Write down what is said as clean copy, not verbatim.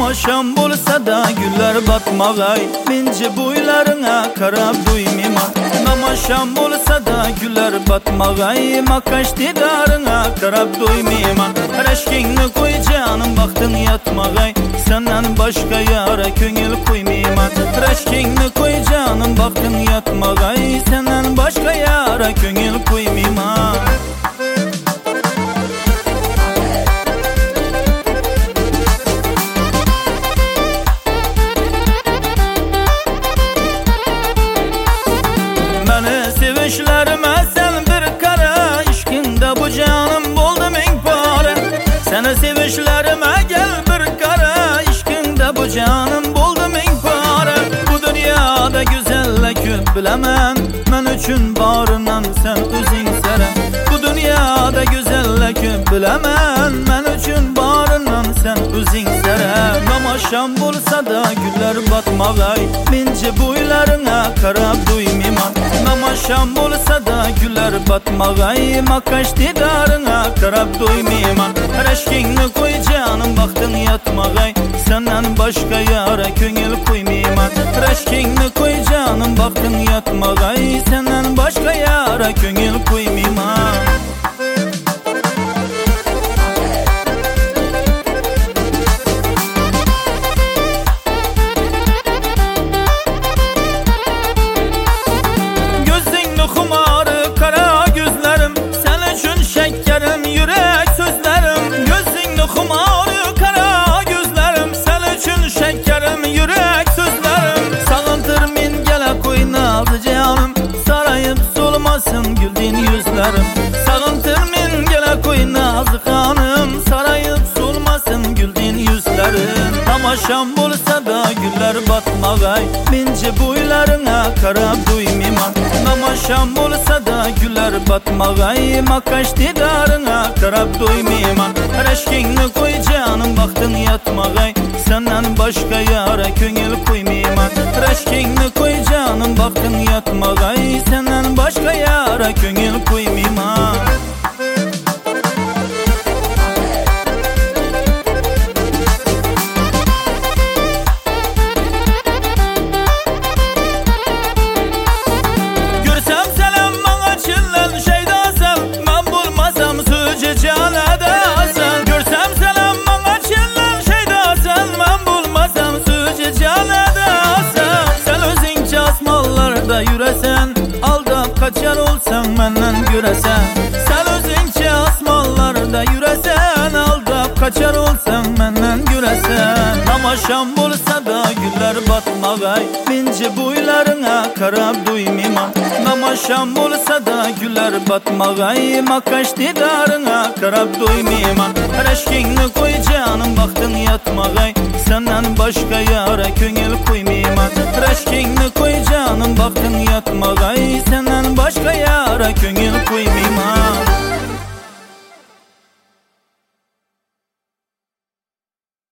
Namaşam bolsa da güller batmagay, mince boylarına karab duymayman. Namaşam bolsa da güller batmagay, makaş didarına karab duymayman. Reşkingni koy canım baktın yatmagay, senden başka yara köngül koymayman. Reşkingni koy canım baktın yatmagay, senden başka yara köngül koymayman. Sevişlerime sen bir kara, işkinde bu canım buldu min para. Sana sevişlerime gel bir kara, işkinde bu canım buldu min para. Bu dünyada güzelle köp bilemem, men üçün barınan sen özün sere. Bu dünyada güzelle köp bilemem, men üçün barınan sen özün sere. Namaşam bolsa da güller batmagay, mince boylarına karab duymayman. Namaşam bolsa da güller batmagay, makaş didarına karab duymayman. Reşkingni koy canım baktın yatmagay, senden başka yara köngül koymayman. Reşkingni koy canım baktın yatmagay, senden başka yara köngül koymayman. Güldün yüzlerim, sağıntır min gele koy nazı hanım, sarayıp solmasın güldün yüzlerim. Namaşam bolsa da güller batmagay, mince boylarına karab duymayman. Namaşam bolsa da güller batmagay, makaş didarına karab duymayman. Reşkingni koy canım baktın yatmagay, senden başka yara köngül koymayman. Reşkingni koy canım baktın yatmagay, senden başka yara köngül koymayman. Görsem selam bana çillen şeydasan, ben bulmasam sözce canadasan. Görsem selam bana çillen şeydasan, ben bulmasam sözce canadasan. Sen özünce asmallarda yüresen, aldap kaçar olsan menden göresen. Sen özünce asmallarda yüresen, aldap kaçar olsan menden göresen. Namaşam bolsa da güller batmagay, mince boylarına karab duymayman. Namaşam bolsa da güller batmagay, makaş didarına karab duymayman. Reşkingni koy canım baktın yatmagay, senden başka yara köngül koymayman. Reşkingni koy canım baktın yatmagay, senden başka yara köngül koymayman.